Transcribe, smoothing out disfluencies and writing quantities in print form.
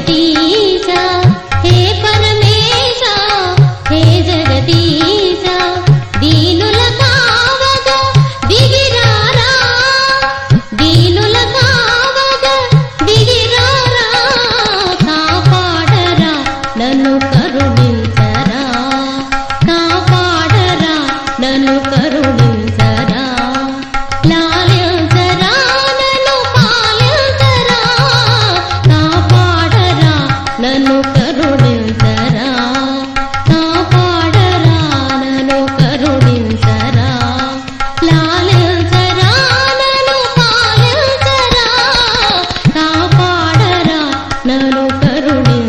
వెంకటీశ హే పరమేశ హే జగదీశ దీనుల కావగ దిగిరారా దీనుల కావగ దిగిరారా కాపాడరా నన్ను కరుణించరా కాపాడరా నన్ను కరుణించరా లాలించరా నన్ను పాలించరా కాపాడరా నన్ను కరుణించరా కాపాడరా నన్ను కరుణించరా లాలించరా నన్ను పాలించరా కాపాడరా నన్ను కరుణించరా